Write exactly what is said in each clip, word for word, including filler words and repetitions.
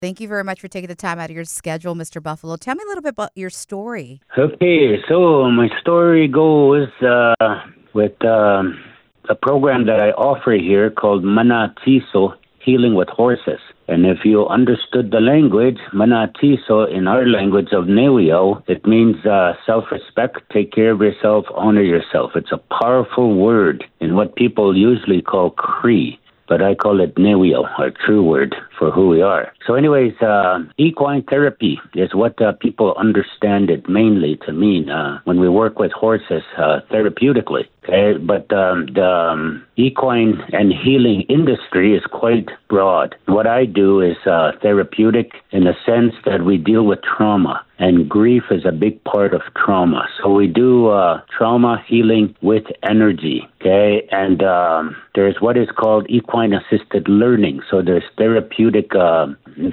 Thank you very much for taking the time out of your schedule, Mister Buffalo. Tell me a little bit about your story. Okay, so my story goes uh, with um, a program that I offer here called Manatiso, Healing with Horses. And if you understood the language, Manatiso, in our language of Newio, it means uh, self-respect, take care of yourself, honor yourself. It's a powerful word in what people usually call Cree, but I call it Newio, our true word for who we are. So anyways, uh, equine therapy is what uh, people understand it mainly to mean uh, when we work with horses uh, therapeutically. Okay? But um, the um, equine and healing industry is quite broad. What I do is uh, therapeutic in the sense that we deal with trauma, and grief is a big part of trauma. So we do uh, trauma healing with energy, okay? And um, there's what is called equine-assisted learning. So there's therapeutic uh,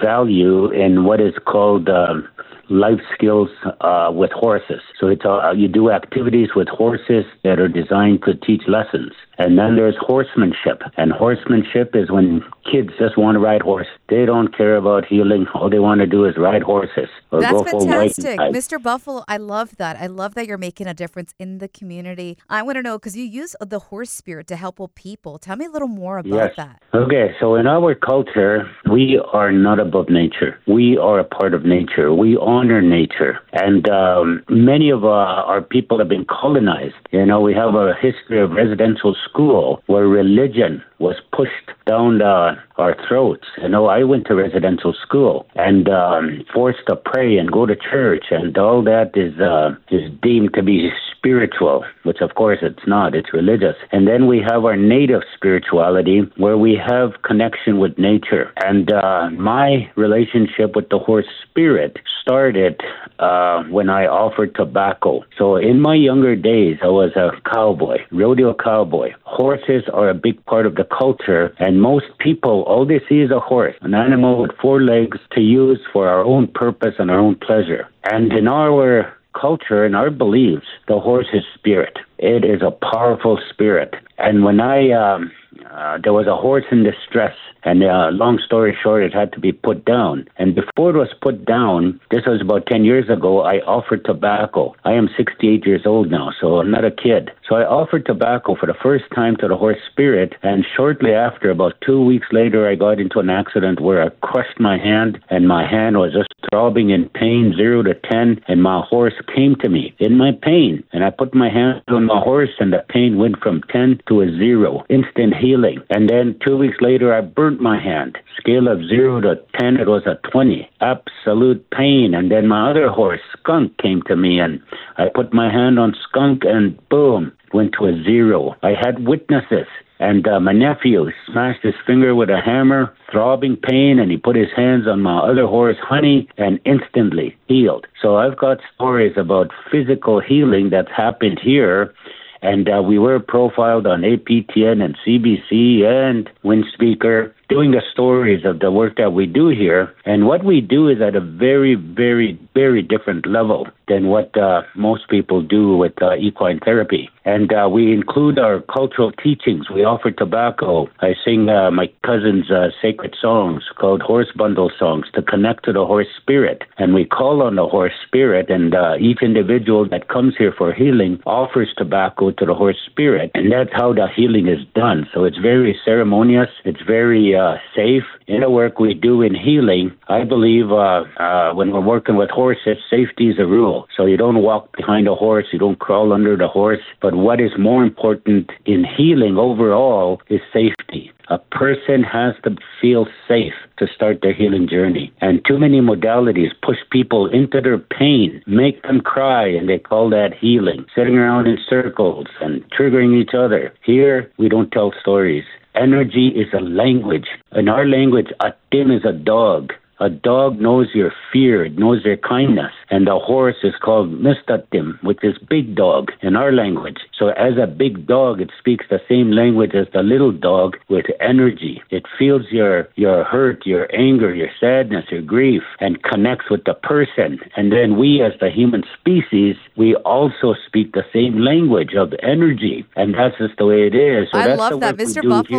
value in what is called um, life skills uh, with horses. So it's uh, you do activities with horses that are designed to teach lessons. And then there's horsemanship. And horsemanship is when kids just want to ride horse. They don't care about healing. All they want to do is ride horses or That's go for fantastic. white. Mister Buffalo, I love that. I love that you're making a difference in the community. I want to know, because you use the horse spirit to help people. Tell me a little more about Yes. that. Okay, so in our culture, we are not above nature. We are a part of nature. We honor nature. And um, many of uh, our people have been colonized. You know, we have a history of residential school where religion was pushed down uh, our throats. You know, I went to residential school and um, forced to pray and go to church, and all that is uh, is deemed to be spiritual, which of course it's not. It's religious. And then we have our native spirituality where we have connection with nature. And uh, my relationship with the horse spirit started uh, when I offered tobacco. So in my younger days, I was a cowboy, rodeo cowboy. Horses are a big part of the culture, and most people, all they see is a horse, an animal with four legs to use for our own purpose and our own pleasure. And in our culture and our beliefs, the horse is spirit. It is a powerful spirit. And when I, um, uh, there was a horse in distress, and uh, long story short, it had to be put down. And before it was put down, this was about ten years ago, I offered tobacco. I am sixty-eight years old now, so I'm not a kid. So I offered tobacco for the first time to the horse spirit, and shortly after, about two weeks later, I got into an accident where I crushed my hand, and my hand was just throbbing in pain, zero to ten, and my horse came to me in my pain. And I put my hand on my horse, and the pain went from ten to a zero, instant healing. And then two weeks later, I burnt my hand. Scale of zero to ten, it was a twenty. Absolute pain. And then my other horse, Skunk, came to me, and I put my hand on Skunk, and boom, went to a zero. I had witnesses. And uh, my nephew smashed his finger with a hammer, throbbing pain, and he put his hands on my other horse, Honey, and instantly healed. So I've got stories about physical healing that's happened here. And uh, we were profiled on A P T N and C B C and Windspeaker, doing the stories of the work that we do here. And what we do is at a very, very, very different level than what uh, most people do with uh, equine therapy. And uh, we include our cultural teachings. We offer tobacco. I sing uh, my cousin's uh, sacred songs called horse bundle songs to connect to the horse spirit. And we call on the horse spirit, and uh, each individual that comes here for healing offers tobacco to the horse spirit. And that's how the healing is done. So it's very ceremonious. It's very uh, safe. In the work we do in healing, I believe uh, uh, when we're working with horses, safety is a rule. So you don't walk behind a horse, you don't crawl under the horse. But what is more important in healing overall is safety. A person has to feel safe to start their healing journey. And too many modalities push people into their pain, make them cry, and they call that healing. Sitting around in circles and triggering each other. Here, we don't tell stories. Energy is a language. In our language, a tim is a dog. A dog knows your fear, it knows your kindness. And the horse is called Mistatim, which is big dog in our language. So as a big dog, it speaks the same language as the little dog with energy. It feels your, your hurt, your anger, your sadness, your grief, and connects with the person. And then we as the human species, we also speak the same language of energy. And that's just the way it is. So I that's love the that, work we Mister do Buffalo. here.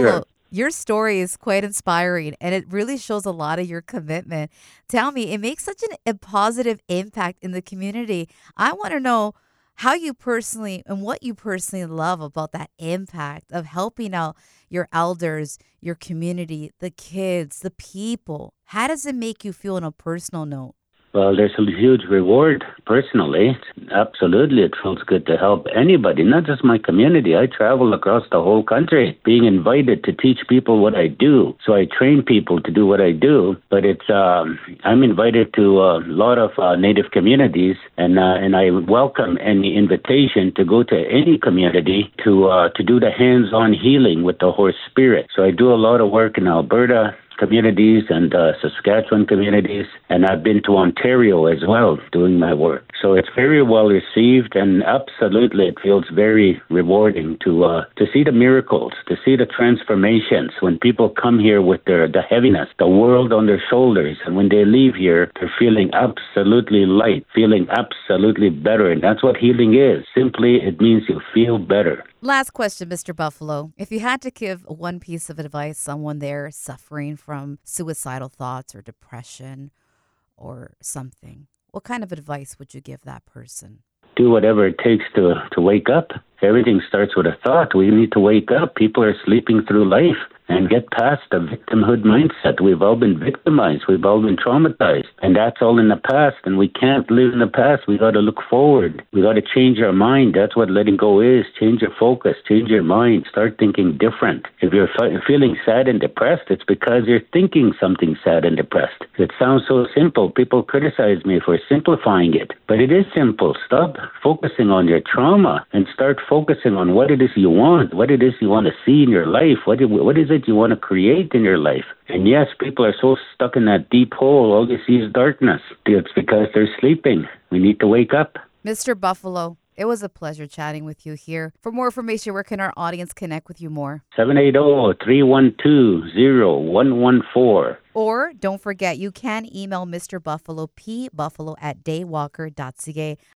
Your story is quite inspiring and it really shows a lot of your commitment. Tell me, it makes such an, a positive impact in the community. I want to know how you personally and what you personally love about that impact of helping out your elders, your community, the kids, the people. How does it make you feel on a personal note? Well, there's a huge reward personally. Absolutely, it feels good to help anybody, not just my community. I travel across the whole country being invited to teach people what I do. So I train people to do what I do, but it's um, I'm invited to a lot of uh, Native communities, and uh, and I welcome any invitation to go to any community to uh, to do the hands-on healing with the horse spirit. So I do a lot of work in Alberta communities and uh, Saskatchewan communities, and I've been to Ontario as well doing my work. So it's very well received, and absolutely it feels very rewarding to uh, to see the miracles, to see the transformations when people come here with their the heaviness, the world on their shoulders, and when they leave here, they're feeling absolutely light, feeling absolutely better, and that's what healing is. Simply, it means you feel better. Last question, mister Buffalo. If you had to give one piece of advice someone there suffering from suicidal thoughts or depression or something, what kind of advice would you give that person? Do whatever it takes to, to wake up. Everything starts with a thought. We need to wake up. People are sleeping through life and get past the victimhood mindset. We've all been victimized. We've all been traumatized. And that's all in the past. And we can't live in the past. We got to look forward. We got to change our mind. That's what letting go is. Change your focus. Change your mind. Start thinking different. If you're f- feeling sad and depressed, it's because you're thinking something sad and depressed. It sounds so simple. People criticize me for simplifying it. But it is simple. Stop focusing on your trauma and start focusing on what it is you want, what it is you want to see in your life, what it, what is it you want to create in your life. And yes, people are so stuck in that deep hole, all they see is darkness. It's because they're sleeping. We need to wake up. mister Buffalo, it was a pleasure chatting with you here. For more information, where can our audience connect with you more? seven eight zero, three one two, zero one one four. Or don't forget, you can email mister Buffalo, pbuffalo at daywalker dot c a.